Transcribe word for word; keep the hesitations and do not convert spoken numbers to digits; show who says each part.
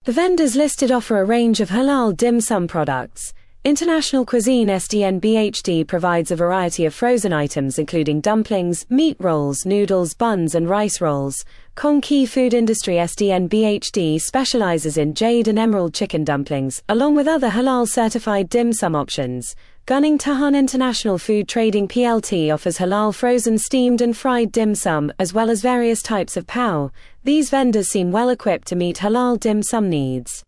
Speaker 1: The vendors listed offer a range of halal dim sum products. International Cuisine S D N B H D provides a variety of frozen items including dumplings, meat rolls, noodles, buns and rice rolls. Kongqi Food Industry S D N B H D specializes in jade and emerald chicken dumplings, along with other halal-certified dim sum options. Gunning Tahan International Food Trading P L T offers halal frozen steamed and fried dim sum, as well as various types of pao. These vendors seem well equipped to meet halal dim sum needs.